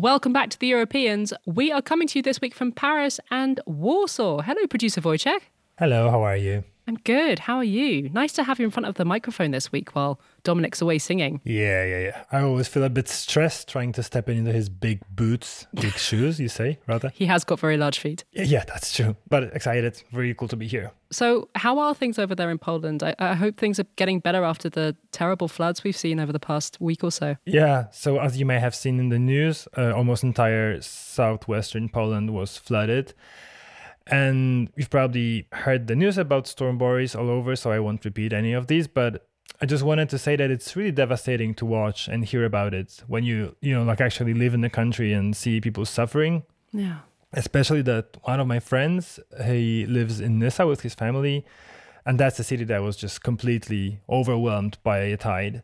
Welcome back to the Europeans. We are coming to you this week from Paris and Warsaw. Hello, producer Wojciech. Hello, how are you? I'm good. How are you? Nice to have you in front of the microphone this week while Dominic's away singing. Yeah. I always feel a bit stressed trying to step into his big boots, big shoes, you say, rather. He has got very large feet. Yeah, that's true. But excited. Really cool to be here. So how are things over there in Poland? I hope things are getting better after the terrible floods we've seen over the past week or so. Yeah, so as you may have seen in the news, almost entire southwestern Poland was flooded. And you've probably heard the news about Storm Boris all over, so I won't repeat any of these, but I just wanted to say that it's really devastating to watch and hear about it when you actually live in the country and see people suffering. Yeah. Especially that one of my friends, he lives in Nysa with his family, and that's a city that was just completely overwhelmed by a tide.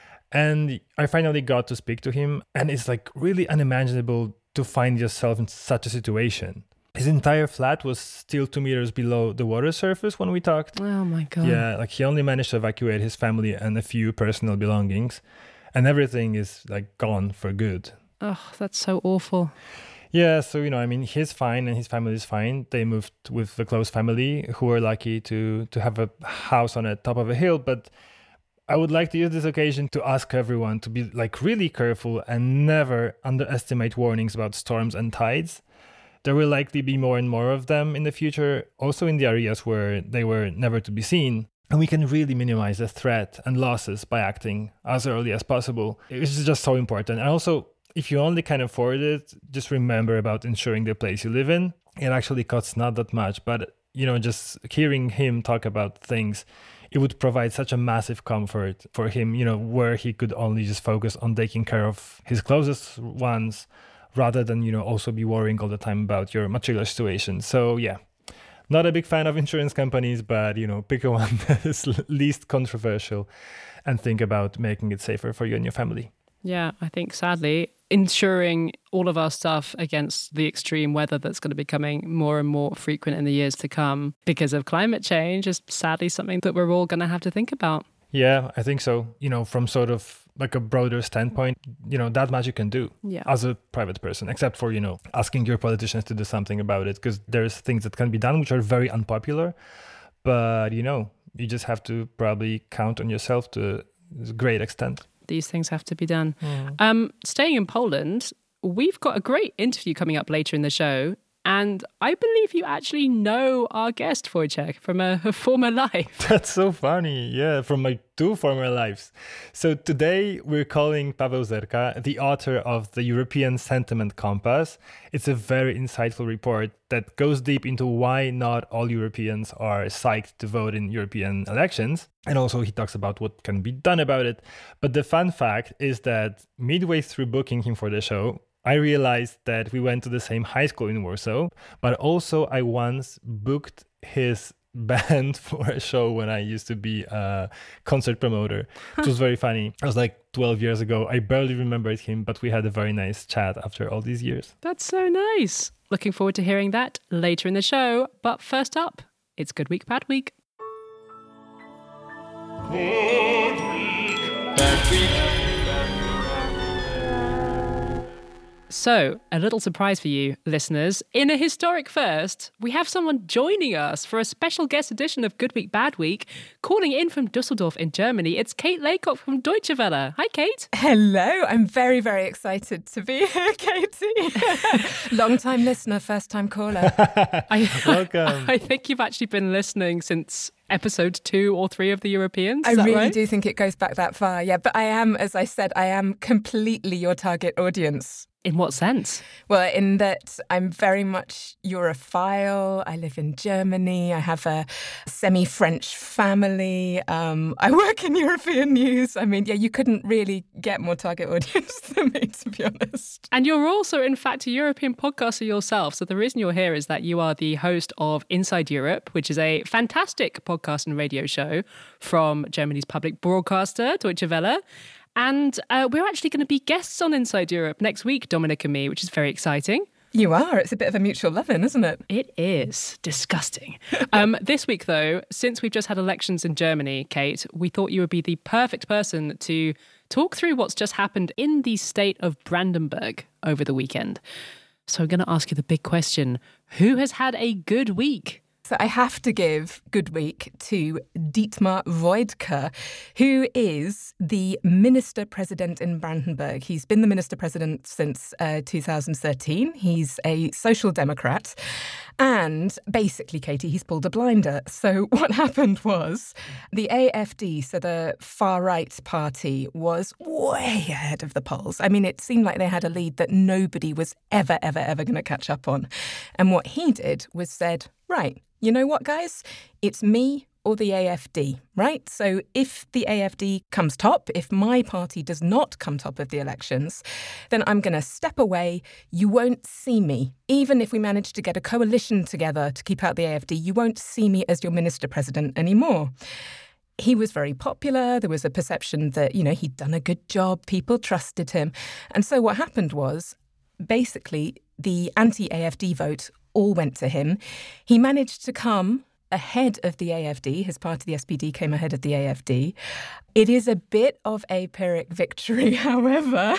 And I finally got to speak to him, and it's like really unimaginable to find yourself in such a situation. His entire flat was still 2 meters below the water surface when we talked. Oh my God. Yeah, like he only managed to evacuate his family and a few personal belongings, and everything is like gone for good. Oh, that's so awful. Yeah, so, he's fine and his family is fine. They moved with the close family who were lucky to have a house on the top of a hill. But I would like to use this occasion to ask everyone to be like really careful and never underestimate warnings about storms and tides. There will likely be more and more of them in the future, also in the areas where they were never to be seen. And we can really minimize the threat and losses by acting as early as possible. It's just so important. And also, if you only can afford it, just remember about insuring the place you live in. It actually costs not that much, but, just hearing him talk about things, it would provide such a massive comfort for him, where he could only just focus on taking care of his closest ones, rather than, also be worrying all the time about your material situation. So, yeah, not a big fan of insurance companies, but, pick a one that is least controversial and think about making it safer for you and your family. Yeah, I think sadly, insuring all of our stuff against the extreme weather that's going to be becoming more and more frequent in the years to come because of climate change is sadly something that we're all going to have to think about. Yeah, I think so. From sort of like a broader standpoint, that much you can do as a private person, except for, asking your politicians to do something about it, because there's things that can be done which are very unpopular. But, you just have to probably count on yourself to a great extent. These things have to be done. Staying in Poland, we've got a great interview coming up later in the show. And I believe you actually know our guest, Wojciech, from a former life. That's so funny. Yeah, from my 2 former lives. So today we're calling Paweł Zerka, the author of the European Sentiment Compass. It's a very insightful report that goes deep into why not all Europeans are psyched to vote in European elections. And also he talks about what can be done about it. But the fun fact is that midway through booking him for the show, I realized that we went to the same high school in Warsaw, but also I once booked his band for a show when I used to be a concert promoter. It was very funny. It was like 12 years ago. I barely remembered him, but we had a very nice chat after all these years. That's so nice. Looking forward to hearing that later in the show. But first up, it's Good Week, Bad Week. Good week, bad week. So, a little surprise for you, listeners. In a historic first, we have someone joining us for a special guest edition of Good Week, Bad Week, calling in from Dusseldorf in Germany. It's Kate Laycock from Deutsche Welle. Hi, Kate. Hello. I'm very, very excited to be here, Katie. Long-time listener, first-time caller. Welcome. I think you've actually been listening since episode 2 or 3 of the Europeans. I Is that really right? do think it goes back that far. Yeah, but I am, as I said, I am completely your target audience. In what sense? Well, in that I'm very much Europhile. I live in Germany. I have a semi-French family. I work in European news. I mean, yeah, you couldn't really get more target audience than me, to be honest. And you're also, in fact, a European podcaster yourself. So the reason you're here is that you are the host of Inside Europe, which is a fantastic podcast and radio show from Germany's public broadcaster, Deutsche Welle. And we're actually going to be guests on Inside Europe next week, Dominic and me, which is very exciting. You are. It's a bit of a mutual loving, isn't it? It is disgusting. This week, though, since we've just had elections in Germany, Kate, we thought you would be the perfect person to talk through what's just happened in the state of Brandenburg over the weekend. So I'm going to ask you the big question. Who has had a good week? So I have to give good week to Dietmar Woidke, who is the Minister President in Brandenburg. He's been the Minister President since 2013. He's a social democrat. And basically, Katie, he's pulled a blinder. So what happened was the AfD, so the far-right party, was way ahead of the polls. I mean, it seemed like they had a lead that nobody was ever going to catch up on. And what he did was said, right, you know what, guys? It's me or the AfD, right? So if the AfD comes top, if my party does not come top of the elections, then I'm going to step away. You won't see me. Even if we manage to get a coalition together to keep out the AfD, you won't see me as your minister president anymore. He was very popular. There was a perception that, he'd done a good job. People trusted him. And so what happened was, basically, the anti-AfD vote all went to him. He managed to come ahead of the AfD. His party, the SPD, came ahead of the AfD. It is a bit of a Pyrrhic victory, however,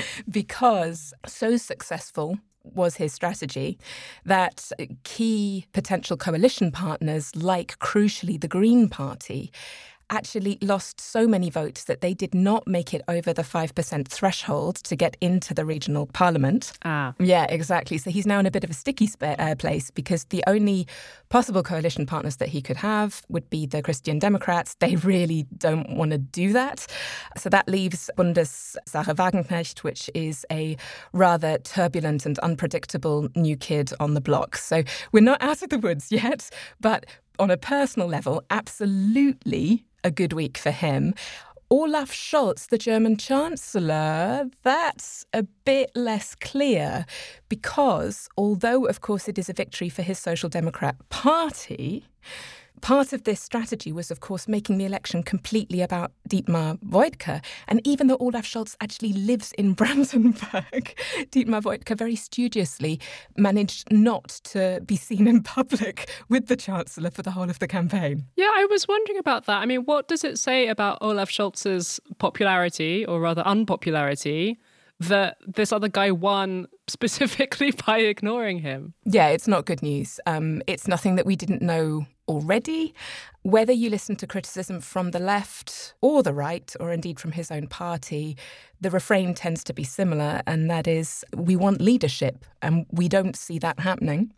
because so successful was his strategy that key potential coalition partners, like crucially the Green Party, actually lost so many votes that they did not make it over the 5% threshold to get into the regional parliament. Yeah, exactly. So he's now in a bit of a sticky place because the only possible coalition partners that he could have would be the Christian Democrats. They really don't want to do that. So that leaves Bundessache Wagenknecht, which is a rather turbulent and unpredictable new kid on the block. So we're not out of the woods yet, but on a personal level, absolutely a good week for him. Olaf Scholz, the German Chancellor, that's a bit less clear because although, of course, it is a victory for his Social Democrat Party, part of this strategy was, of course, making the election completely about Dietmar Woidke. And even though Olaf Scholz actually lives in Brandenburg, Dietmar Woidke very studiously managed not to be seen in public with the Chancellor for the whole of the campaign. Yeah, I was wondering about that. I mean, what does it say about Olaf Scholz's popularity, or rather unpopularity, that this other guy won specifically by ignoring him? Yeah, it's not good news. It's nothing that we didn't know already. Whether you listen to criticism from the left or the right, or indeed from his own party, the refrain tends to be similar, and that is, we want leadership, and we don't see that happening.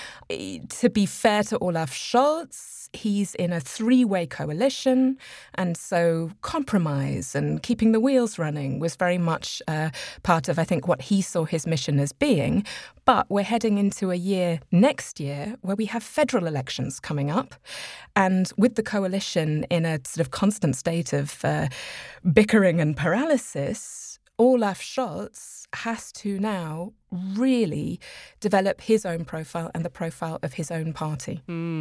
To be fair to Olaf Scholz, he's in a three-way coalition, and so compromise and keeping the wheels running was very much part of, I think, what he saw his mission as being. But we're heading into a year next year where we have federal elections coming up, and with the coalition in a sort of constant state of bickering and paralysis, Olaf Scholz has to now really develop his own profile and the profile of his own party.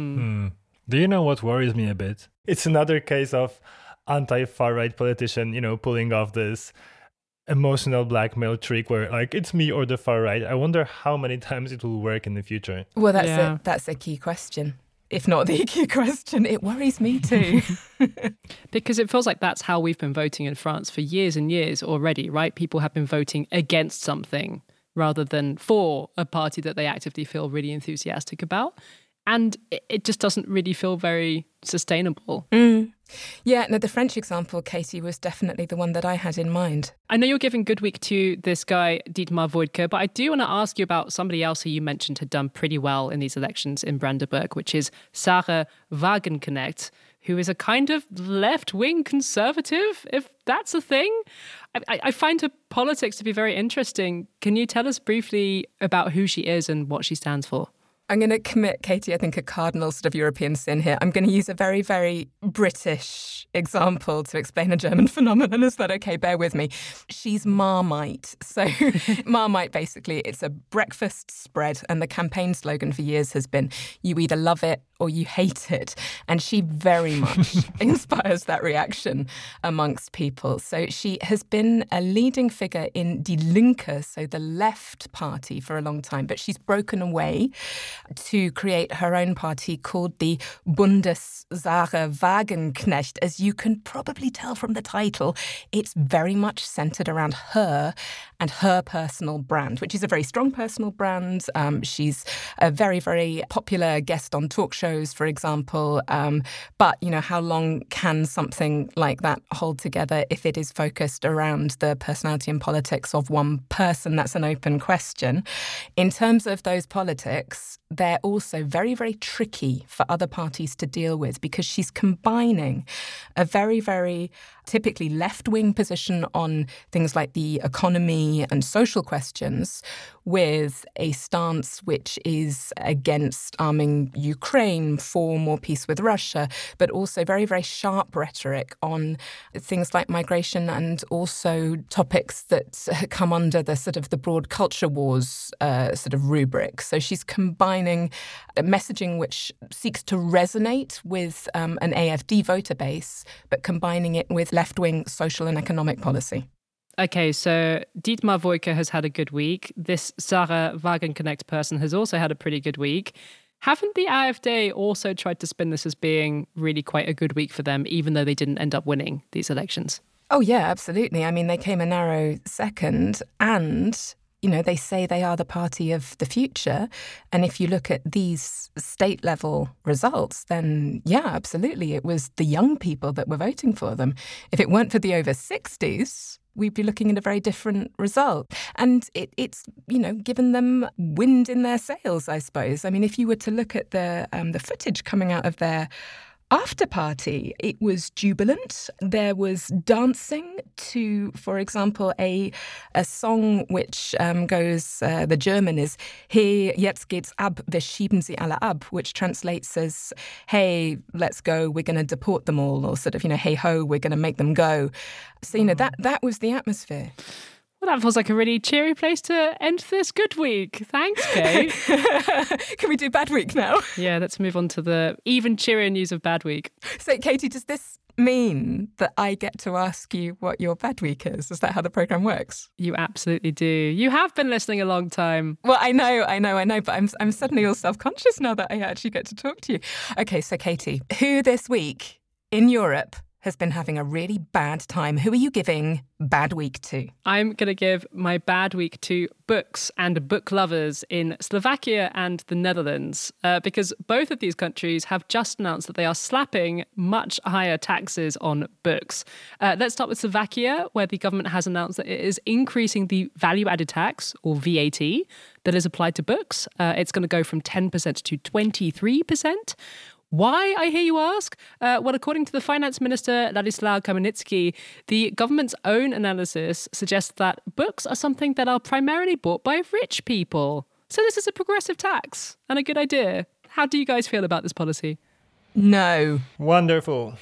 Do you know what worries me a bit? It's another case of anti-far-right politician, pulling off this emotional blackmail trick where, like, it's me or the far right. I wonder how many times it will work in the future. Well, that's a key question. If not the key question, it worries me too. Because it feels like that's how we've been voting in France for years and years already, right? People have been voting against something rather than for a party that they actively feel really enthusiastic about. And it just doesn't really feel very sustainable. Yeah, no, the French example, Katie, was definitely the one that I had in mind. I know you're giving good week to this guy, Dietmar Woidke, but I do want to ask you about somebody else who you mentioned had done pretty well in these elections in Brandenburg, which is Sarah Wagenknecht, who is a kind of left-wing conservative, if that's a thing. I find her politics to be very interesting. Can you tell us briefly about who she is and what she stands for? I'm going to commit, Katie, I think a cardinal sort of European sin here. I'm going to use a very, very British example to explain a German phenomenon. Is that okay? Bear with me. She's Marmite. So Marmite, basically, it's a breakfast spread. And the campaign slogan for years has been, you either love it or you hate it. And she very much inspires that reaction amongst people. So she has been a leading figure in Die Linke, so the left party, for a long time. But she's broken away to create her own party called the Bundessarah Wagenknecht. As you can probably tell from the title, it's very much centred around her and her personal brand, which is a very strong personal brand. She's a very, very popular guest on talk shows, for example. But, you know, how long can something like that hold together if it is focused around the personality and politics of one person? That's an open question. In terms of those politics, they're also very, very tricky for other parties to deal with because she's combining a very, very typically left-wing position on things like the economy and social questions with a stance which is against arming Ukraine, for more peace with Russia, but also very, very sharp rhetoric on things like migration and also topics that come under the sort of the broad culture wars sort of rubric. So she's combining a messaging which seeks to resonate with an AfD voter base, but combining it with left-wing social and economic policy. Okay, so Dietmar Woidke has had a good week. This Sarah Wagenknecht person has also had a pretty good week. Haven't the AfD also tried to spin this as being really quite a good week for them, even though they didn't end up winning these elections? Oh, yeah, absolutely. I mean, they came a narrow second and, you know, they say they are the party of the future. And if you look at these state-level results, then, yeah, absolutely, it was the young people that were voting for them. If it weren't for the over 60s, we'd be looking at a very different result. And it's, you know, given them wind in their sails, I suppose. I mean, if you were to look at the footage coming out of their after party, it was jubilant. There was dancing to, for example, a song which goes, the German is, Hey, jetzt geht's ab, wir schieben sie alle ab, which translates as, hey, let's go, we're going to deport them all, or sort of, you know, hey ho, we're going to make them go. So, you know, that was the atmosphere. Well, that feels like a really cheery place to end this good week. Thanks, Kate. Can we do bad week now? Yeah, let's move on to the even cheerier news of bad week. So, Katie, does this mean that I get to ask you what your bad week is? Is that how the programme works? You absolutely do. You have been listening a long time. Well, I know, but I'm suddenly all self-conscious now that I actually get to talk to you. Okay, so Katie, who this week in Europe has been having a really bad time? Who are you giving bad week to? I'm going to give my bad week to books and book lovers in Slovakia and the Netherlands, because both of these countries have just announced that they are slapping much higher taxes on books. Let's start with Slovakia, where the government has announced that it is increasing the value-added tax, or VAT, that is applied to books. It's going to go from 10% to 23%. Why, I hear you ask? Well, according to the finance minister, Ladislav Kamenitsky, the government's own analysis suggests that books are something that are primarily bought by rich people. So this is a progressive tax and a good idea. How do you guys feel about this policy? No. Wonderful.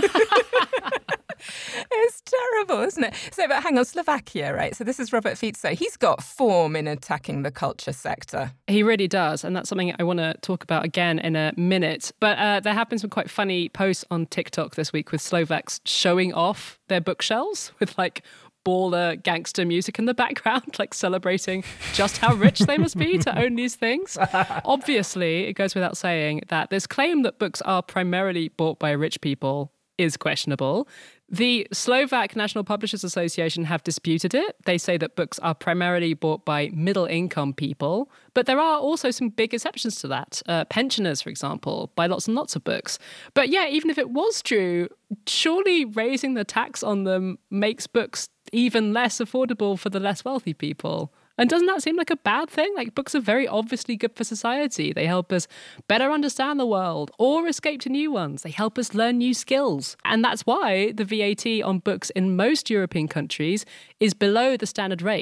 It's terrible, isn't it? So, but hang on, Slovakia, right? So this is Robert Fico. He's got form in attacking the culture sector. He really does. And that's something I want to talk about again in a minute. But there have been some quite funny posts on TikTok this week with Slovaks showing off their bookshelves with like baller gangster music in the background, like celebrating just how rich they must be to own these things. Obviously, it goes without saying that this claim that books are primarily bought by rich people is questionable. The Slovak National Publishers Association have disputed it. They say that books are primarily bought by middle-income people, but there are also some big exceptions to that. Pensioners, for example, buy lots and lots of books. But yeah, even if it was true, surely raising the tax on them makes books even less affordable for the less wealthy people. And doesn't that seem like a bad thing? Like, books are very obviously good for society. They help us better understand the world or escape to new ones. They help us learn new skills. And that's why the VAT on books in most European countries is below the standard rate.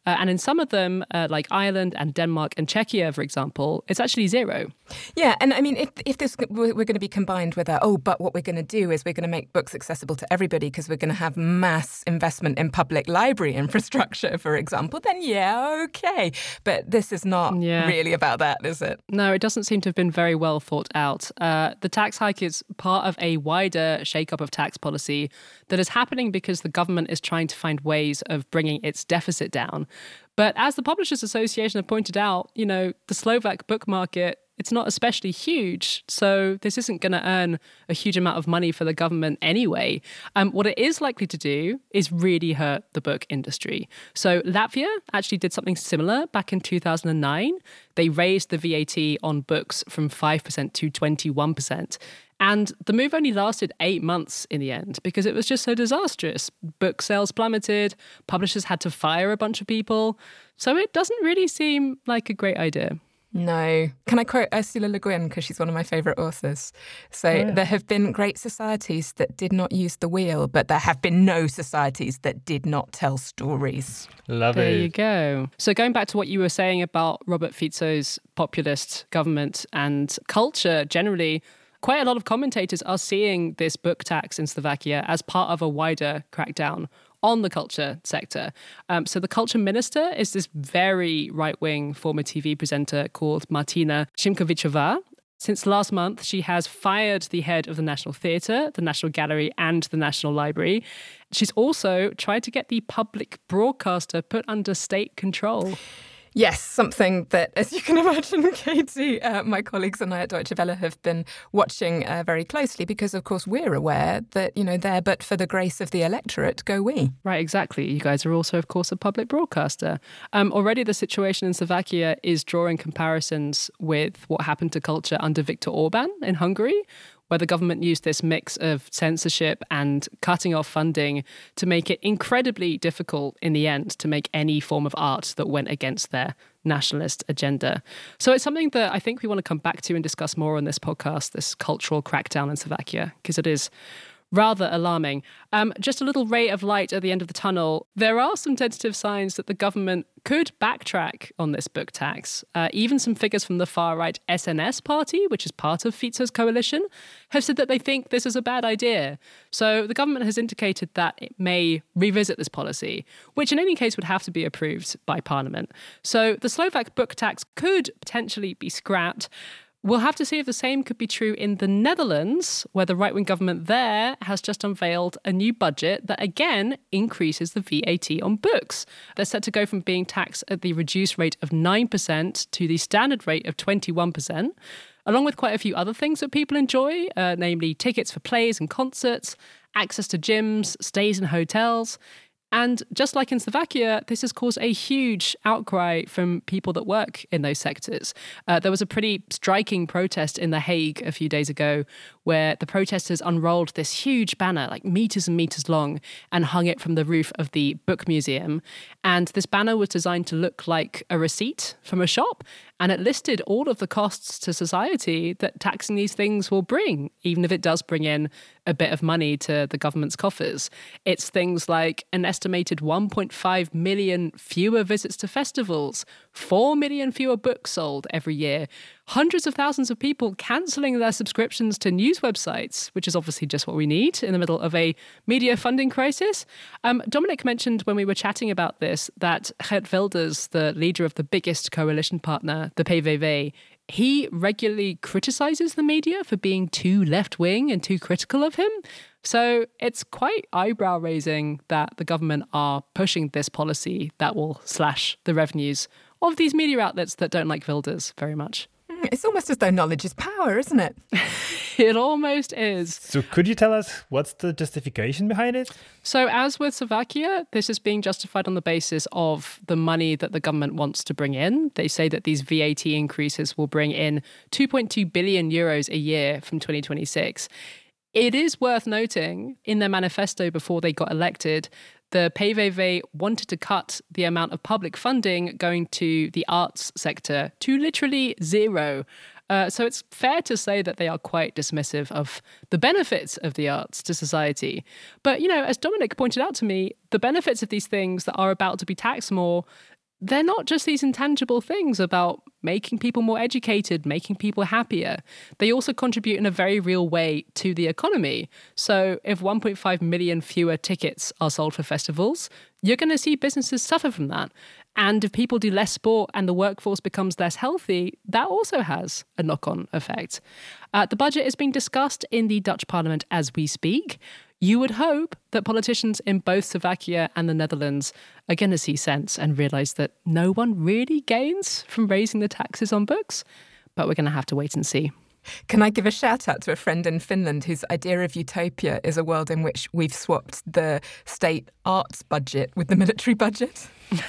And in some of them, like Ireland and Denmark and Czechia, for example, it's actually zero. Yeah, and I mean, if this we're going to be combined with but what we're going to do is we're going to make books accessible to everybody because we're going to have mass investment in public library infrastructure, for example, then yeah, okay. But this is not really about that, is it? No, it doesn't seem to have been very well thought out. The tax hike is part of a wider shake-up of tax policy that is happening because the government is trying to find ways of bringing its deficit down. But as the Publishers Association have pointed out, the Slovak book market, it's not especially huge, so this isn't going to earn a huge amount of money for the government anyway. What it is likely to do is really hurt the book industry. So Latvia actually did something similar back in 2009. They raised the VAT on books from 5% to 21%. And the move only lasted 8 months in the end because it was just so disastrous. Book sales plummeted, publishers had to fire a bunch of people. So it doesn't really seem like a great idea. No. Can I quote Ursula Le Guin, because she's one of my favourite authors? So there have been great societies that did not use the wheel, but there have been no societies that did not tell stories. Love it. There you go. So going back to what you were saying about Robert Fico's populist government and culture generally, quite a lot of commentators are seeing this book tax in Slovakia as part of a wider crackdown on the culture sector. So the culture minister is this very right-wing former TV presenter called Martina Šimkovičová. Since last month, she has fired the head of the National Theatre, the National Gallery and the National Library. She's also tried to get the public broadcaster put under state control. Yes, something that, as you can imagine, Katie, my colleagues and I at Deutsche Welle have been watching very closely because, of course, we're aware that, there but for the grace of the electorate go we. Right, exactly. You guys are also, of course, a public broadcaster. Already the situation in Slovakia is drawing comparisons with what happened to culture under Viktor Orban in Hungary, where the government used this mix of censorship and cutting off funding to make it incredibly difficult in the end to make any form of art that went against their nationalist agenda. So it's something that I think we want to come back to and discuss more on this podcast, this cultural crackdown in Slovakia, because it is rather alarming. Just a little ray of light at the end of the tunnel. There are some tentative signs that the government could backtrack on this book tax. Even some figures from the far-right SNS party, which is part of Fico's coalition, have said that they think this is a bad idea. So the government has indicated that it may revisit this policy, which in any case would have to be approved by Parliament. So the Slovak book tax could potentially be scrapped. We'll have to see if the same could be true in the Netherlands, where the right-wing government there has just unveiled a new budget that again increases the VAT on books. They're set to go from being taxed at the reduced rate of 9% to the standard rate of 21%, along with quite a few other things that people enjoy, namely tickets for plays and concerts, access to gyms, stays in hotels. And just like in Slovakia, this has caused a huge outcry from people that work in those sectors. There was a pretty striking protest in The Hague a few days ago where the protesters unrolled this huge banner, like meters and meters long, and hung it from the roof of the book museum. And this banner was designed to look like a receipt from a shop, and it listed all of the costs to society that taxing these things will bring, even if it does bring in a bit of money to the government's coffers. It's things like an estimated 1.5 million fewer visits to festivals, 4 million fewer books sold every year, hundreds of thousands of people cancelling their subscriptions to news websites, which is obviously just what we need in the middle of a media funding crisis. Dominic mentioned when we were chatting about this that Geert Wilders, the leader of the biggest coalition partner, the PVV, he regularly criticises the media for being too left-wing and too critical of him. So it's quite eyebrow-raising that the government are pushing this policy that will slash the revenues of these media outlets that don't like Wilders very much. It's almost as though knowledge is power, isn't it? It almost is. So could you tell us what's the justification behind it? So as with Slovakia, this is being justified on the basis of the money that the government wants to bring in. They say that these VAT increases will bring in 2.2 billion euros a year from 2026. It is worth noting, in their manifesto before they got elected, the PVV wanted to cut the amount of public funding going to the arts sector to literally zero. So it's fair to say that they are quite dismissive of the benefits of the arts to society. But, as Dominic pointed out to me, the benefits of these things that are about to be taxed more, they're not just these intangible things about making people more educated, making people happier. They also contribute in a very real way to the economy. So if 1.5 million fewer tickets are sold for festivals, you're going to see businesses suffer from that. And if people do less sport and the workforce becomes less healthy, that also has a knock-on effect. The budget is being discussed in the Dutch parliament as we speak. You would hope that politicians in both Slovakia and the Netherlands are going to see sense and realise that no one really gains from raising the taxes on books. But we're going to have to wait and see. Can I give a shout out to a friend in Finland whose idea of utopia is a world in which we've swapped the state arts budget with the military budget?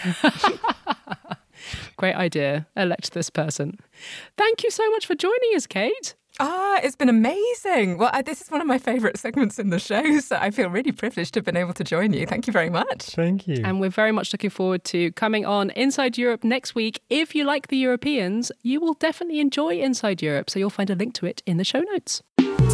Great idea. Elect this person. Thank you so much for joining us, Kate. It's been amazing. Well, this is one of my favourite segments in the show, so I feel really privileged to have been able to join you. Thank you very much. Thank you. And we're very much looking forward to coming on Inside Europe next week. If you like the Europeans, you will definitely enjoy Inside Europe, so you'll find a link to it in the show notes.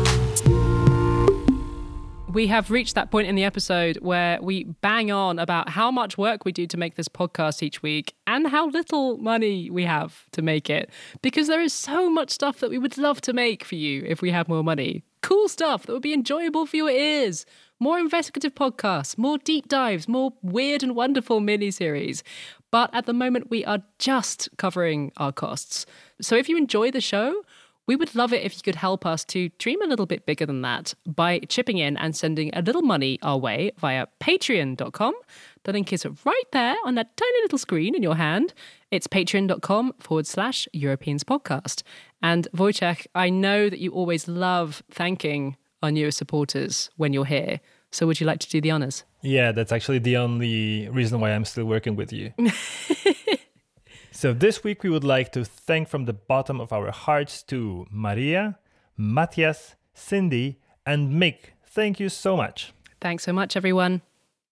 We have reached that point in the episode where we bang on about how much work we do to make this podcast each week and how little money we have to make it. Because there is so much stuff that we would love to make for you if we had more money. Cool stuff that would be enjoyable for your ears. More investigative podcasts, more deep dives, more weird and wonderful mini-series. But at the moment, we are just covering our costs. So if you enjoy the show, we would love it if you could help us to dream a little bit bigger than that by chipping in and sending a little money our way via patreon.com. The link is right there on that tiny little screen in your hand. It's patreon.com/Europeans podcast. And Wojciech, I know that you always love thanking our newest supporters when you're here. So would you like to do the honors? Yeah, that's actually the only reason why I'm still working with you. So this week we would like to thank from the bottom of our hearts to Maria, Matthias, Cindy, and Mick. Thank you so much. Thanks so much, everyone.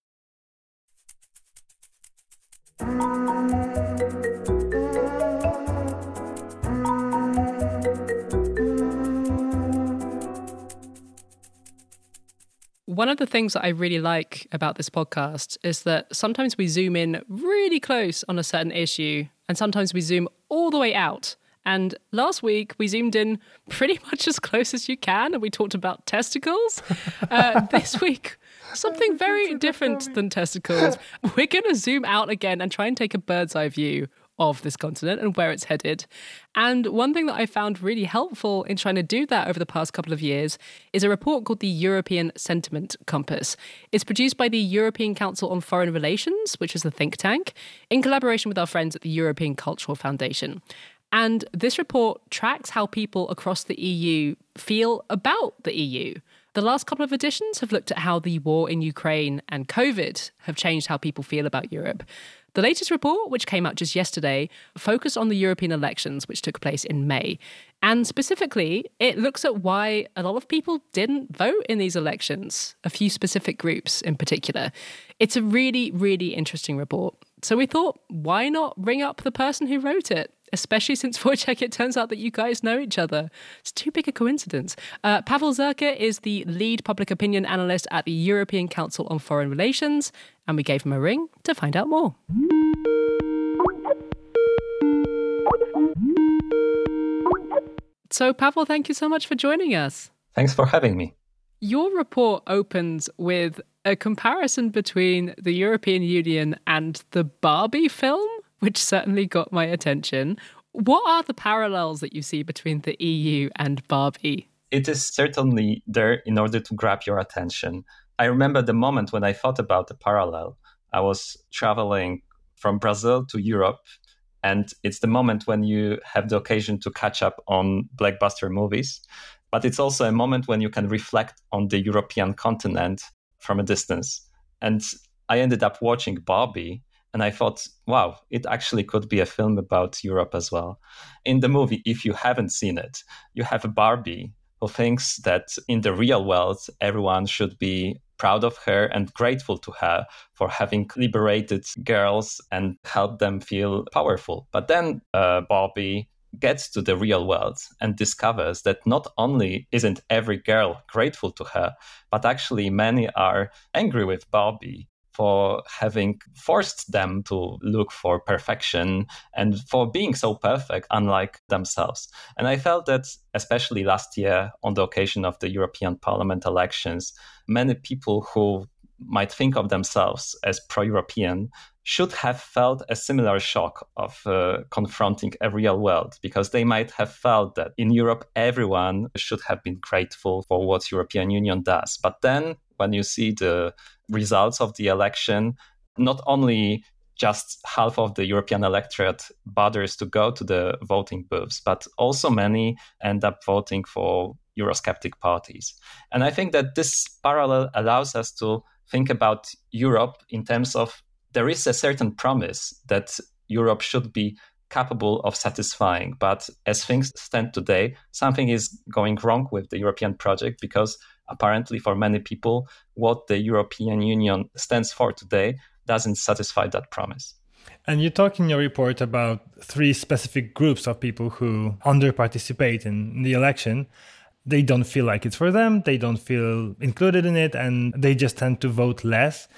One of the things that I really like about this podcast is that sometimes we zoom in really close on a certain issue and sometimes we zoom all the way out. And last week we zoomed in pretty much as close as you can and we talked about testicles. This week, something very different than testicles. We're going to zoom out again and try and take a bird's eye view of this continent and where it's headed. And one thing that I found really helpful in trying to do that over the past couple of years is a report called the European Sentiment Compass. It's produced by the European Council on Foreign Relations, which is a think tank, in collaboration with our friends at the European Cultural Foundation. And this report tracks how people across the EU feel about the EU. The last couple of editions have looked at how the war in Ukraine and COVID have changed how people feel about Europe. The latest report, which came out just yesterday, focused on the European elections, which took place in May. And specifically, it looks at why a lot of people didn't vote in these elections, a few specific groups in particular. It's a really, really interesting report. So we thought, why not ring up the person who wrote it? Especially since, Wojciech, it turns out that you guys know each other. It's too big a coincidence. Pavel Zerka is the lead public opinion analyst at the European Council on Foreign Relations, and we gave him a ring to find out more. So, Pavel, thank you so much for joining us. Thanks for having me. Your report opens with a comparison between the European Union and the Barbie film, which certainly got my attention. What are the parallels that you see between the EU and Barbie? It is certainly there in order to grab your attention. I remember the moment when I thought about the parallel. I was traveling from Brazil to Europe, and it's the moment when you have the occasion to catch up on blockbuster movies. But it's also a moment when you can reflect on the European continent from a distance. And I ended up watching Barbie, and I thought, wow, it actually could be a film about Europe as well. In the movie, if you haven't seen it, you have a Barbie who thinks that in the real world, everyone should be proud of her and grateful to her for having liberated girls and helped them feel powerful. But then Barbie gets to the real world and discovers that not only isn't every girl grateful to her, but actually many are angry with Barbie for having forced them to look for perfection and for being so perfect, unlike themselves. And I felt that, especially last year on the occasion of the European Parliament elections, many people who might think of themselves as pro-European should have felt a similar shock of confronting a real world, because they might have felt that in Europe, everyone should have been grateful for what European Union does. But then when you see the results of the election, not only just half of the European electorate bothers to go to the voting booths, but also many end up voting for Eurosceptic parties. And I think that this parallel allows us to think about Europe in terms of there is a certain promise that Europe should be capable of satisfying. But as things stand today, something is going wrong with the European project, because apparently for many people, what the European Union stands for today doesn't satisfy that promise. And you talk in your report about 3 specific groups of people who under-participate in the election. They don't feel like it's for them, they don't feel included in it, and they just tend to vote less.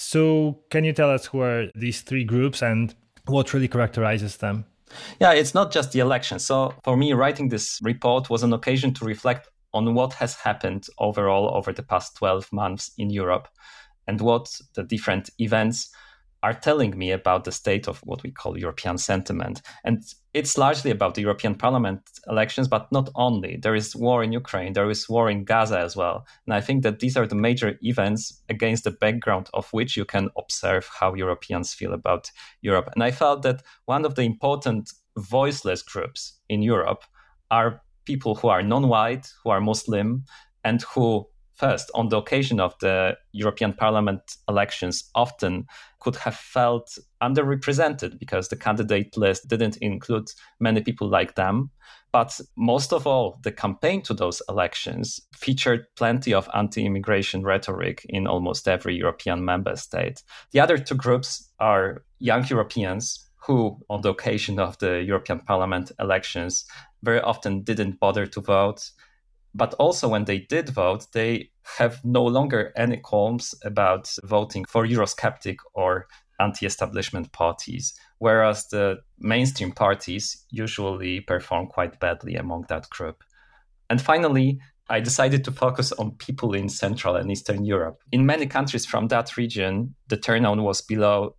So can you tell us who are these 3 groups and what really characterizes them? Yeah, it's not just the election. So for me, writing this report was an occasion to reflect on what has happened overall over the past 12 months in Europe and what the different events are telling me about the state of what we call European sentiment. And it's largely about the European Parliament elections, but not only. There is war in Ukraine, there is war in Gaza as well. And I think that these are the major events against the background of which you can observe how Europeans feel about Europe. And I felt that one of the important voiceless groups in Europe are people who are non-white, who are Muslim, and who, first, on the occasion of the European Parliament elections, often could have felt underrepresented because the candidate list didn't include many people like them. But most of all, the campaign to those elections featured plenty of anti-immigration rhetoric in almost every European member state. The other 2 groups are young Europeans who, on the occasion of the European Parliament elections, very often didn't bother to vote. But also when they did vote, they have no longer any qualms about voting for Eurosceptic or anti-establishment parties, whereas the mainstream parties usually perform quite badly among that group. And finally, I decided to focus on people in Central and Eastern Europe. In many countries from that region, the turnout was below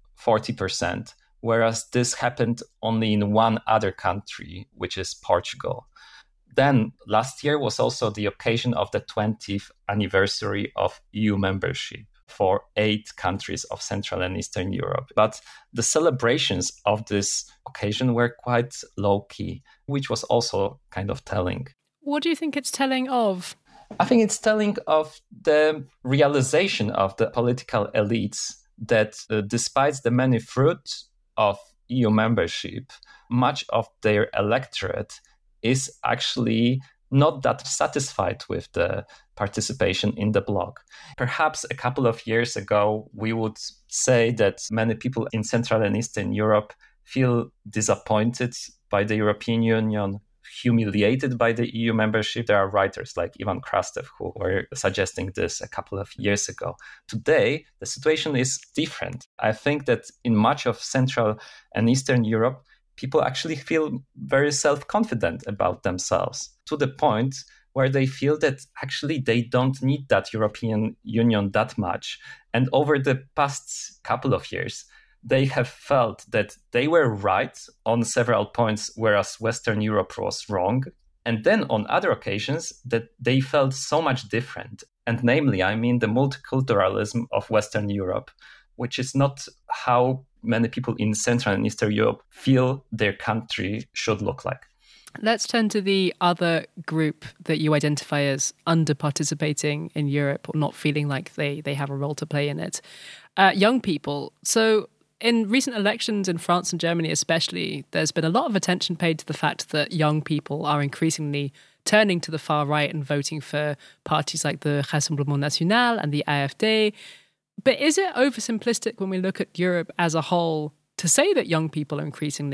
40%, whereas this happened only in one other country, which is Portugal. Then last year was also the occasion of the 20th anniversary of EU membership for 8 countries of Central and Eastern Europe. But the celebrations of this occasion were quite low-key, which was also kind of telling. What do you think it's telling of? I think it's telling of the realization of the political elites that despite the many fruits of EU membership, much of their electorate is actually not that satisfied with the participation in the bloc. Perhaps a couple of years ago, we would say that many people in Central and Eastern Europe feel disappointed by the European Union, humiliated by the EU membership. There are writers like Ivan Krastev who were suggesting this a couple of years ago. Today, the situation is different. I think that in much of Central and Eastern Europe, people actually feel very self-confident about themselves, to the point where they feel that actually they don't need that European Union that much. And over the past couple of years, they have felt that they were right on several points, whereas Western Europe was wrong. And then on other occasions that they felt so much different. And namely, I mean the multiculturalism of Western Europe, which is not how many people in Central and Eastern Europe feel their country should look like. Let's turn to the other group that you identify as under-participating in Europe or not feeling like they have a role to play in it. Young people. So in recent elections in France and Germany especially, there's been a lot of attention paid to the fact that young people are increasingly turning to the far right and voting for parties like the Rassemblement National and the AfD. But is it oversimplistic when we look at Europe as a whole to say that young people are increasingly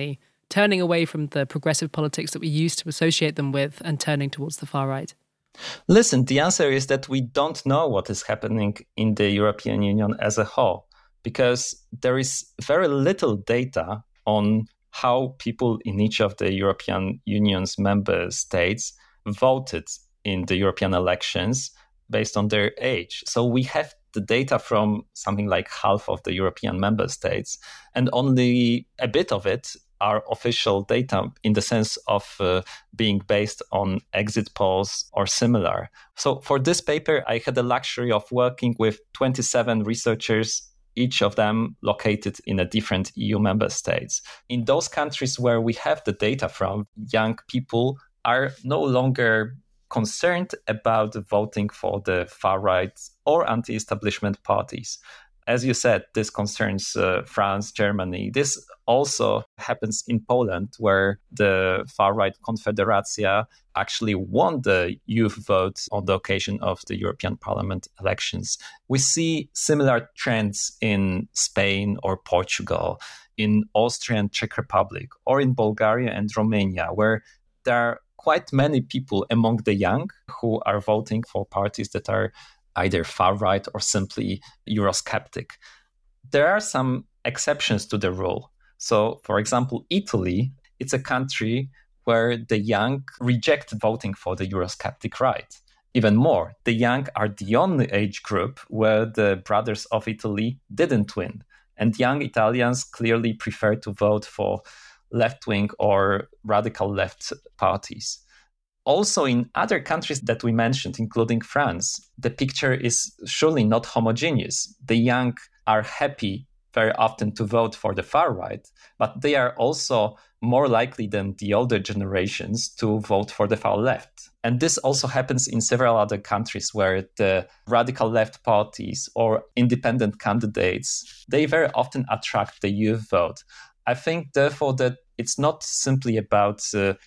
turning away from the progressive politics that we used to associate them with and turning towards the far right? Listen, the answer is that we don't know what is happening in the European Union as a whole, because there is very little data on how people in each of the European Union's member states voted in the European elections based on their age. So we have the data from something like half of the European member states, and only a bit of it are official data in the sense of being based on exit polls or similar. So for this paper, I had the luxury of working with 27 researchers, each of them located in a different EU member states. In those countries where we have the data from, young people are no longer concerned about voting for the far right or anti-establishment parties. As you said, this concerns France, Germany. This also happens in Poland, where the far-right Konfederacja actually won the youth vote on the occasion of the European Parliament elections. We see similar trends in Spain or Portugal, in Austria and Czech Republic, or in Bulgaria and Romania, where there are quite many people among the young who are voting for parties that are either far-right or simply Eurosceptic. There are some exceptions to the rule. So, for example, Italy, it's a country where the young reject voting for the Eurosceptic right. Even more, the young are the only age group where the Brothers of Italy didn't win. And young Italians clearly prefer to vote for left-wing or radical left parties. Also, in other countries that we mentioned, including France, the picture is surely not homogeneous. The young are happy very often to vote for the far right, but they are also more likely than the older generations to vote for the far left. And this also happens in several other countries where the radical left parties or independent candidates, they very often attract the youth vote. I think, therefore, that it's not simply about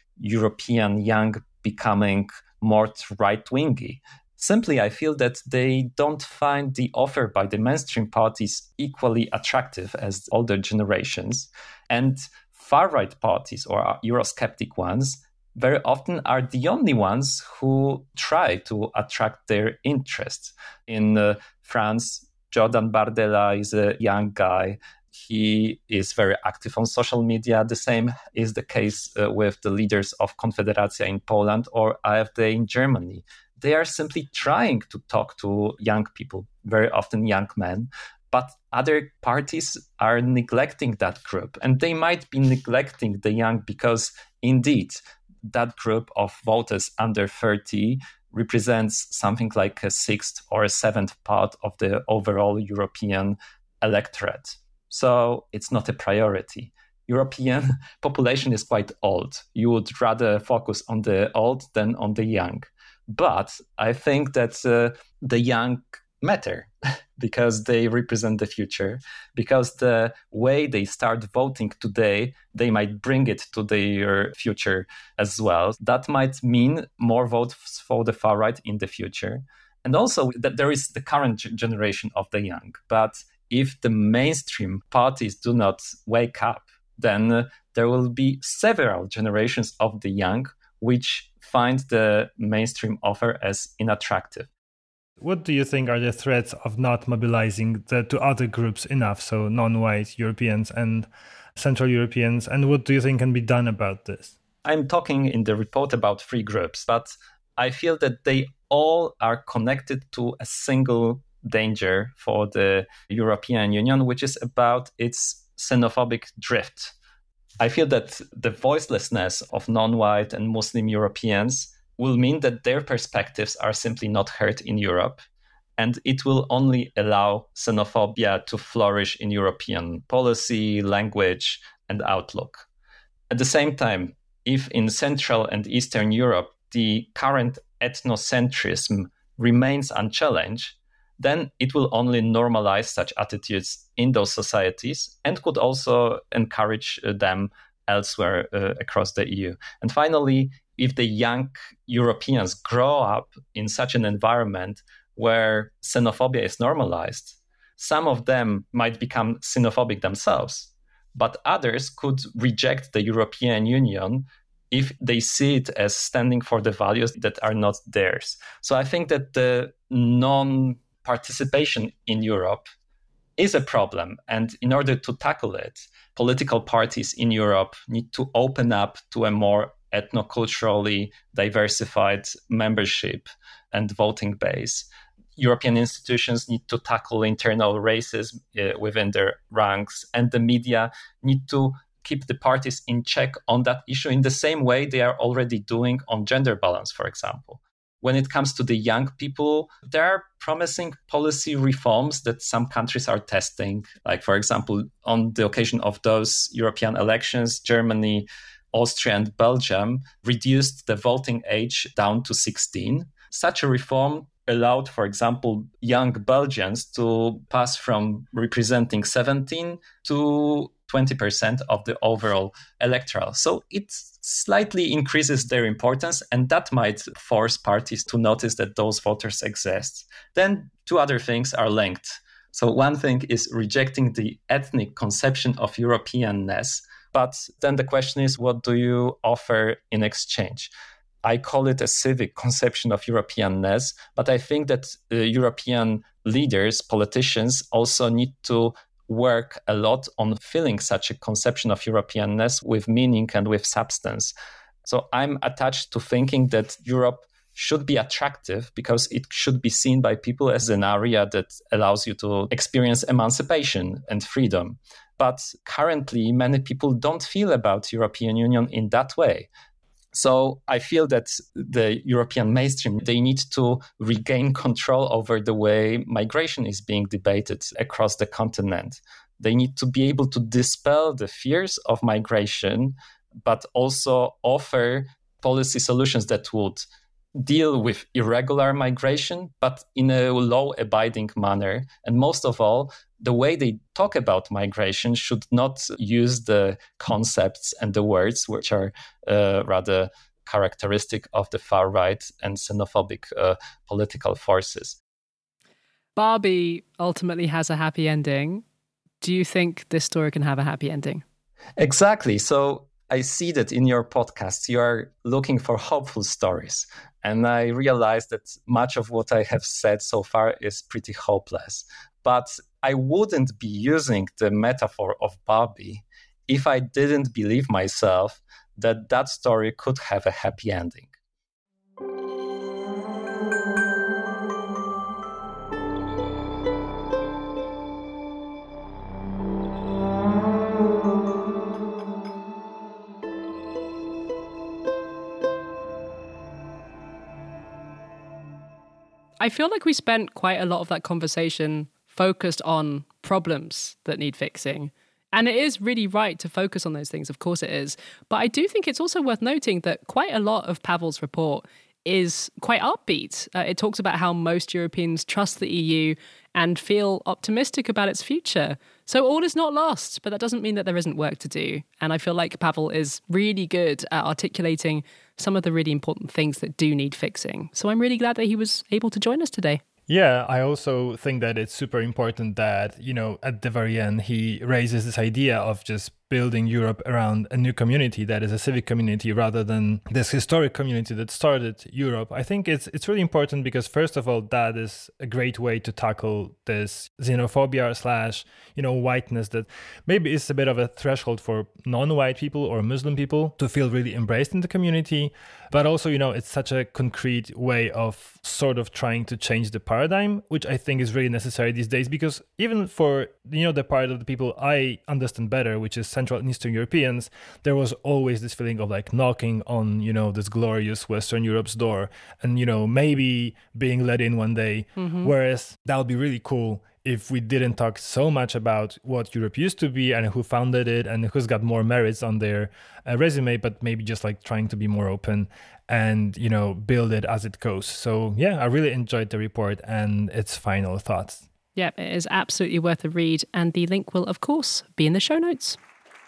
European young becoming more right-wingy. Simply, I feel that they don't find the offer by the mainstream parties equally attractive as older generations. And far-right parties or Eurosceptic ones very often are the only ones who try to attract their interest. In France, Jordan Bardella is a young guy. He is very active on social media. The same is the case with the leaders of Konfederacja in Poland or AfD in Germany. They are simply trying to talk to young people, very often young men, but other parties are neglecting that group. And they might be neglecting the young because, indeed, that group of voters under 30 represents something like a sixth or a seventh part of the overall European electorate. So it's not a priority. European population is quite old. You would rather focus on the old than on the young. But I think that the young matter because they represent the future, because the way they start voting today, they might bring it to their future as well. That might mean more votes for the far right in the future. And also that there is the current generation of the young. But if the mainstream parties do not wake up, then there will be several generations of the young which find the mainstream offer as unattractive. What do you think are the threats of not mobilizing to other groups enough, so non-white Europeans and Central Europeans, and what do you think can be done about this? I'm talking in the report about 3 groups, but I feel that they all are connected to a single danger for the European Union, which is about its xenophobic drift. I feel that the voicelessness of non-white and Muslim Europeans will mean that their perspectives are simply not heard in Europe, and it will only allow xenophobia to flourish in European policy, language, and outlook. At the same time, if in Central and Eastern Europe the current ethnocentrism remains unchallenged, then it will only normalize such attitudes in those societies and could also encourage them elsewhere across the EU. And finally, if the young Europeans grow up in such an environment where xenophobia is normalized, some of them might become xenophobic themselves. but others could reject the European Union if they see it as standing for the values that are not theirs. So I think that the non-participation in Europe is a problem. And in order to tackle it, political parties in Europe need to open up to a more ethnoculturally diversified membership and voting base. European institutions need to tackle internal racism within their ranks, and the media need to keep the parties in check on that issue in the same way they are already doing on gender balance, for example. When it comes to the young people, there are promising policy reforms that some countries are testing. Like, for example, on the occasion of those European elections, Germany, Austria, and Belgium reduced the voting age down to 16. Such a reform allowed, for example, young Belgians to pass from representing 17 to 20% of the overall electoral. So it slightly increases their importance, and that might force parties to notice that those voters exist. Then two other things are linked. So one thing is rejecting the ethnic conception of Europeanness, but then the question is, what do you offer in exchange? I call it a civic conception of Europeanness, but I think that European leaders, politicians, also need to work a lot on filling such a conception of Europeanness with meaning and with substance. So I'm attached to thinking that Europe should be attractive because it should be seen by people as an area that allows you to experience emancipation and freedom. But currently, many people don't feel about European Union in that way. So I feel that the European mainstream, they need to regain control over the way migration is being debated across the continent. They need to be able to dispel the fears of migration, but also offer policy solutions that would deal with irregular migration, but in a law-abiding manner. And most of all, the way they talk about migration should not use the concepts and the words which are rather characteristic of the far right and xenophobic political forces. Barbie ultimately has a happy ending. Do you think this story can have a happy ending? Exactly. So I see that in your podcast, you are looking for hopeful stories. And I realize that much of what I have said so far is pretty hopeless. But I wouldn't be using the metaphor of Barbie if I didn't believe myself that that story could have a happy ending. I feel like we spent quite a lot of that conversation focused on problems that need fixing. And it is really right to focus on those things, of course it is. But I do think it's also worth noting that quite a lot of Pavel's report is quite upbeat. It talks about how most Europeans trust the EU and feel optimistic about its future. So all is not lost, but that doesn't mean that there isn't work to do. And I feel like Pavel is really good at articulating some of the really important things that do need fixing. So I'm really glad that he was able to join us today. Yeah, I also think that it's super important that, you know, at the very end, he raises this idea of just building Europe around a new community that is a civic community rather than this historic community that started Europe. I think it's really important because, first of all, that is a great way to tackle this xenophobia / whiteness that maybe is a bit of a threshold for non-white people or Muslim people to feel really embraced in the community. But also, it's such a concrete way of sort of trying to change the paradigm, which I think is really necessary these days, because even for, the part of the people I understand better, which is Central and Eastern Europeans, there was always this feeling of like knocking on, this glorious Western Europe's door and, maybe being let in one day. Mm-hmm. Whereas that would be really cool if we didn't talk so much about what Europe used to be and who founded it and who's got more merits on their resume, but maybe just like trying to be more open and, build it as it goes. So yeah, I really enjoyed the report and its final thoughts. Yeah, it is absolutely worth a read. And the link will, of course, be in the show notes.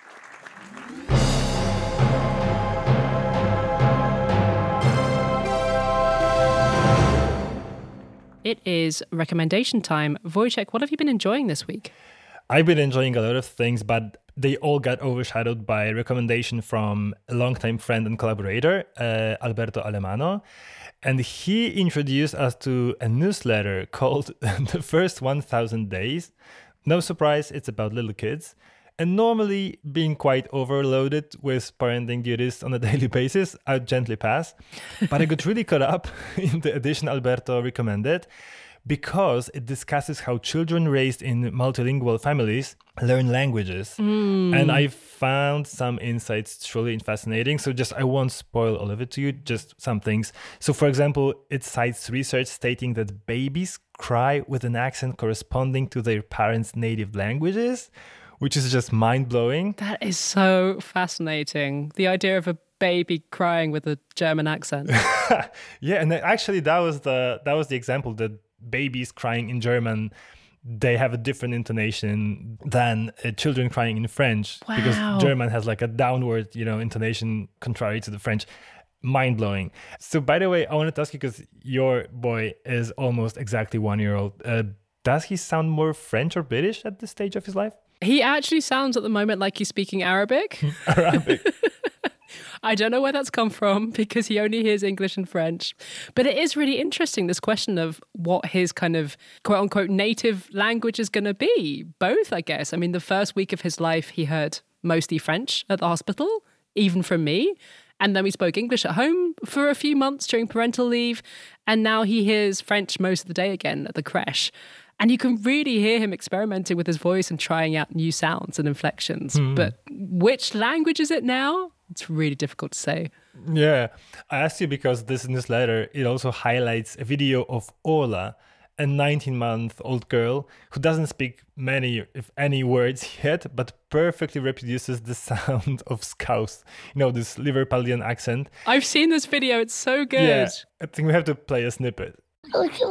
It is recommendation time. Wojciech, what have you been enjoying this week? I've been enjoying a lot of things, but they all got overshadowed by a recommendation from a longtime friend and collaborator, Alberto Alemano. And he introduced us to a newsletter called The First 1000 Days. No surprise, it's about little kids. And normally being quite overloaded with parenting duties on a daily basis, I'd gently pass. But I got really caught up in the edition Alberto recommended because it discusses how children raised in multilingual families learn languages. And I found some insights truly fascinating. So I won't spoil all of it to you, just some things. So for example, it cites research stating that babies cry with an accent corresponding to their parents' native languages, which is just mind-blowing. That is so fascinating. The idea of a baby crying with a German accent. Yeah, and actually that was the example that babies crying in German, they have a different intonation than children crying in French. Wow. Because German has like a downward, intonation contrary to the French. Mind-blowing. So by the way, I wanted to ask you, because your boy is almost exactly 1 year old. Does he sound more French or British at this stage of his life? He actually sounds at the moment like he's speaking Arabic. Arabic. I don't know where that's come from because he only hears English and French. But it is really interesting, this question of what his kind of quote unquote native language is going to be. Both, I guess. I mean, the first week of his life, he heard mostly French at the hospital, even from me. And then we spoke English at home for a few months during parental leave. And now he hears French most of the day again at the creche. And you can really hear him experimenting with his voice and trying out new sounds and inflections. But which language is it now? It's really difficult to say. Yeah, I asked you because this newsletter, it also highlights a video of Ola, a 19-month-old girl who doesn't speak many, if any, words yet, but perfectly reproduces the sound of Scouse. This Liverpudlian accent. I've seen this video. It's so good. Yeah, I think we have to play a snippet. Okay.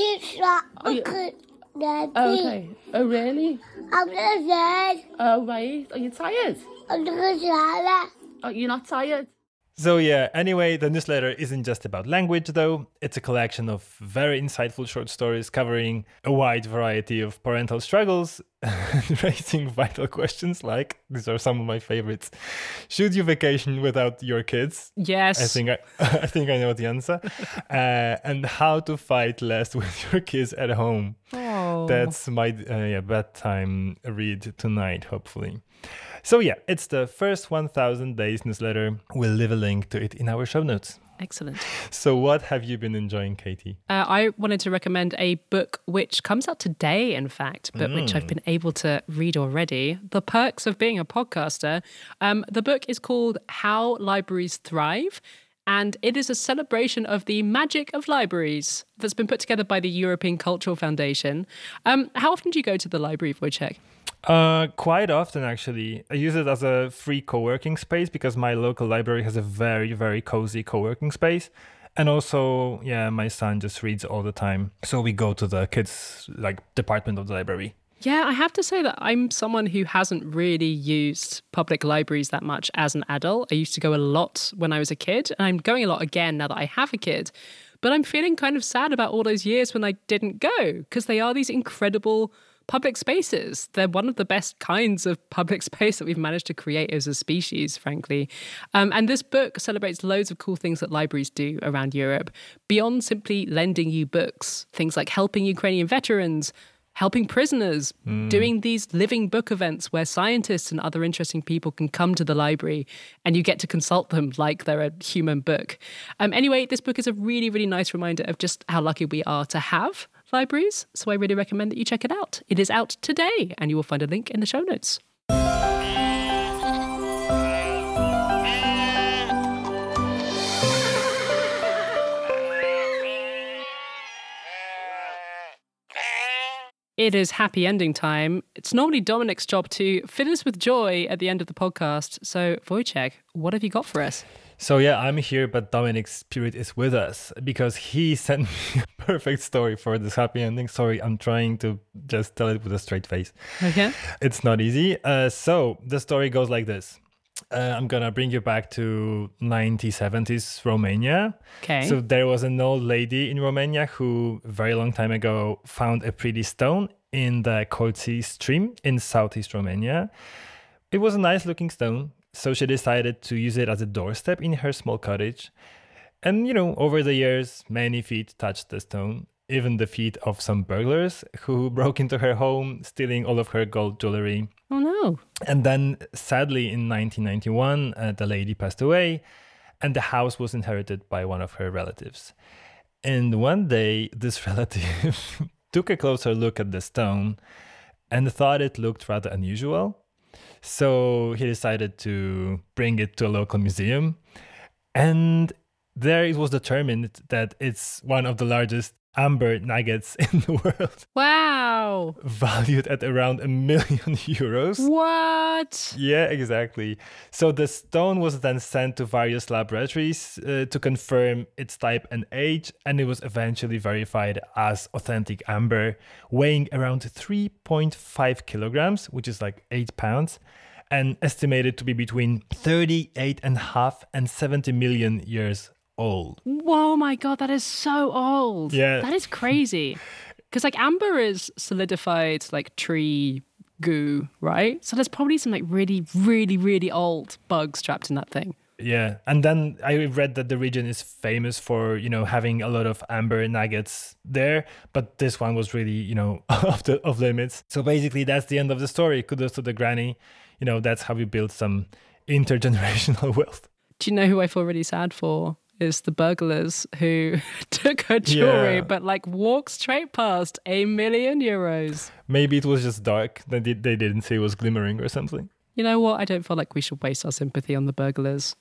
Oh, really? Oh, right. Are you tired? Oh, you're not tired? So yeah, anyway, the newsletter isn't just about language though. It's a collection of very insightful short stories covering a wide variety of parental struggles and raising vital questions like, these are some of my favorites. Should you vacation without your kids? Yes. I think I know the answer. And how to fight less with your kids at home. Oh. That's my bedtime read tonight, hopefully. So yeah, it's the First 1000 Days newsletter. We'll leave a link to it in our show notes. Excellent. So what have you been enjoying, Katie? I wanted to recommend a book which comes out today, in fact, but which I've been able to read already. The Perks of Being a Podcaster. The book is called How Libraries Thrive. And it is a celebration of the magic of libraries that's been put together by the European Cultural Foundation. How often do you go to the library, Wojciech? Quite often, actually. I use it as a free co-working space because my local library has a very, very cozy co-working space. And also, my son just reads all the time. So we go to the kids' department of the library. Yeah, I have to say that I'm someone who hasn't really used public libraries that much as an adult. I used to go a lot when I was a kid, and I'm going a lot again now that I have a kid. But I'm feeling kind of sad about all those years when I didn't go, because they are these incredible public spaces. They're one of the best kinds of public space that we've managed to create as a species, frankly. And this book celebrates loads of cool things that libraries do around Europe, beyond simply lending you books. Things like helping Ukrainian veterans, helping prisoners, doing these living book events where scientists and other interesting people can come to the library and you get to consult them like they're a human book. Anyway, this book is a really, really nice reminder of just how lucky we are to have libraries. So I really recommend that you check it out. It is out today and you will find a link in the show notes. It is happy ending time. It's normally Dominic's job to fill us with joy at the end of the podcast. So, Wojciech, what have you got for us? So I'm here, but Dominic's spirit is with us because he sent me a perfect story for this happy ending. Sorry, I'm trying to just tell it with a straight face. Okay. It's not easy. So the story goes like this. I'm going to bring you back to 1970s Romania. Okay. So there was an old lady in Romania who a very long time ago found a pretty stone in the Colți stream in southeast Romania. It was a nice looking stone, so she decided to use it as a doorstep in her small cottage. And, over the years, many feet touched the stone, even the feet of some burglars who broke into her home, stealing all of her gold jewelry. Oh, no. And then, sadly, in 1991, the lady passed away, and the house was inherited by one of her relatives. And one day, this relative took a closer look at the stone and thought it looked rather unusual. So he decided to bring it to a local museum. And there it was determined that it's one of the largest amber nuggets in the world. Wow. Valued at around €1 million. What? Yeah, exactly. So the stone was then sent to various laboratories to confirm its type and age, and it was eventually verified as authentic amber, weighing around 3.5 kilograms, which is like 8 pounds, and estimated to be between 38.5 and 70 million years old. Whoa, my God, that is so old. Yeah. That is crazy. Because amber is solidified tree goo, right? So there's probably some really, really, really old bugs trapped in that thing. Yeah. And then I read that the region is famous for, having a lot of amber nuggets there. But this one was really, off limits. So basically, that's the end of the story. Kudos to the granny. That's how we build some intergenerational wealth. Do you know who I feel really sad for? Is the burglars who took her jewelry, but walked straight past €1 million. Maybe it was just dark. They didn't see it was glimmering or something. You know what? I don't feel like we should waste our sympathy on the burglars.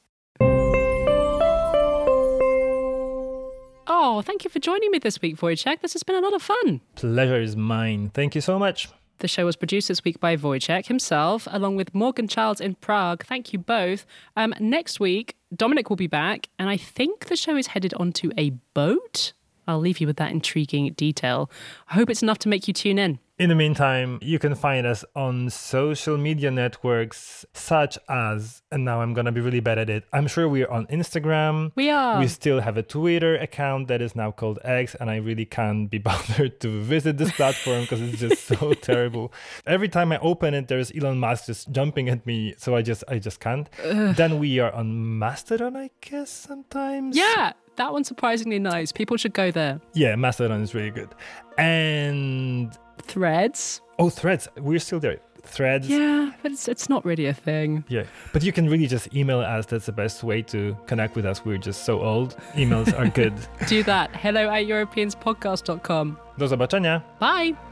Oh, thank you for joining me this week, Wojciech. This has been a lot of fun. Pleasure is mine. Thank you so much. The show was produced this week by Wojciech himself, along with Morgan Childs in Prague. Thank you both. Next week, Dominic will be back, and I think the show is headed onto a boat. I'll leave you with that intriguing detail. I hope it's enough to make you tune in. In the meantime, you can find us on social media networks such as, and now I'm going to be really bad at it, I'm sure we're on Instagram. We are. We still have a Twitter account that is now called X, and I really can't be bothered to visit this platform because it's just so terrible. Every time I open it, there's Elon Musk just jumping at me, so I just can't. Then we are on Mastodon, I guess, sometimes. Yeah. That one's surprisingly nice. People should go there. Yeah, Mastodon is really good. And Threads. Oh, Threads. We're still there. Threads. Yeah, but it's not really a thing. Yeah, but you can really just email us. That's the best way to connect with us. We're just so old. Emails are good. Do that. hello@europeanspodcast.com. Do zobaczenia. Bye.